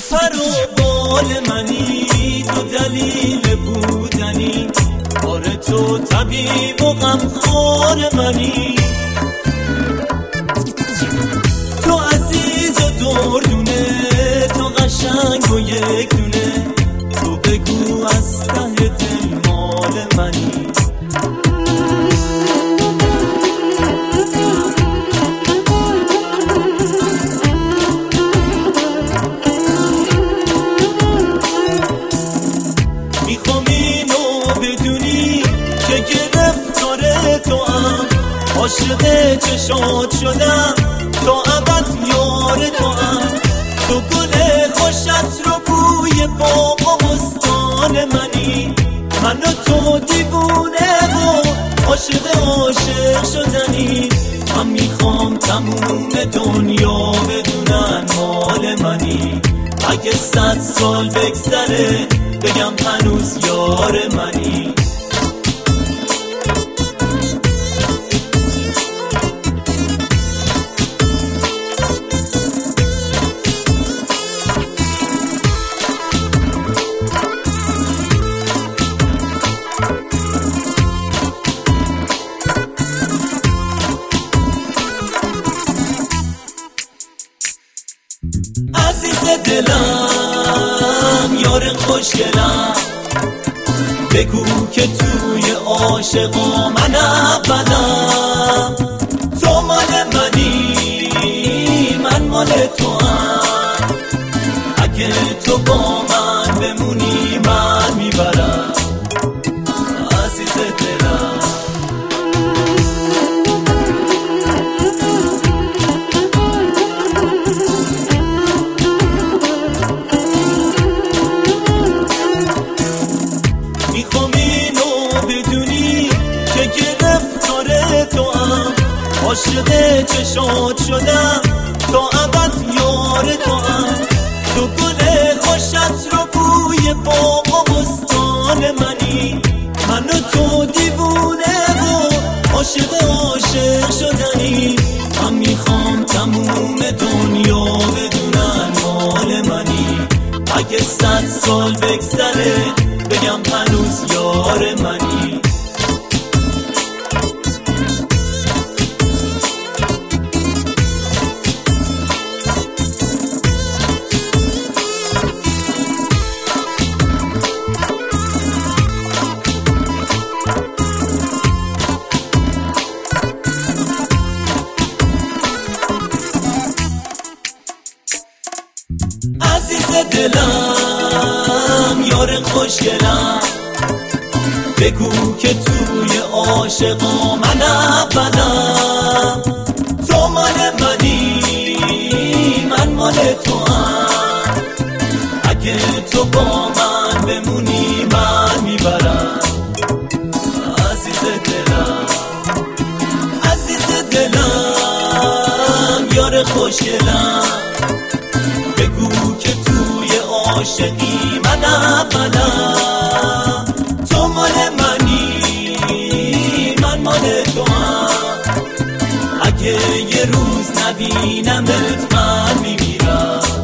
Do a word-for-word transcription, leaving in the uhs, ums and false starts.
پر و بال منی، تو دلیل بودنی، آره تو طبیب و غمخوار منی. تو عزیز و دردونه، تو قشنگ و یک دونه، تو بگو از ته دل مال منی. میخوام اینو بدونی که گرفتار تو هم، عاشق چشات شدم تا ابد یار تو هم. تو گل خوشت رو بوی باغ و بستان منی، من و تو دیوونه و عاشق عاشق شدنی. من میخوام تموم دنیا بدونن مال منی، اگه صد سال بگذره بگم هنوز یار منی. عزیز دلم، یار خوشگلم، بگو که توی عاشقا من اولم. تو مال منی، من مال تو هم، اگه تو با من بمونی من میبرم. عزیز دلم، میخوام اینو بدونی که گرفتار تو هم، عاشق چشات شدم تا ابد یار تو هم. تو گل خوشت رو بوی باغ و بستان منی، من و تو دیوونه و عاشق عاشق شدنی. من میخوام تموم دنیا بدونن مال منی، اگه صد سال بگذره بگم هنوز یار منی. عزیز دلم، یار خوشگلم، بگو که توی عاشقا من اولم. تو مال منی، من مال تو هم، اگه تو با من بمونی من میبرم. عزیز دلم، عزیز دلم، یار خوشگلم، بگو که توی عاشقی من اولم. تو مال منی، من مال تو هم، اگه یه روز نبینمت من میمیرم.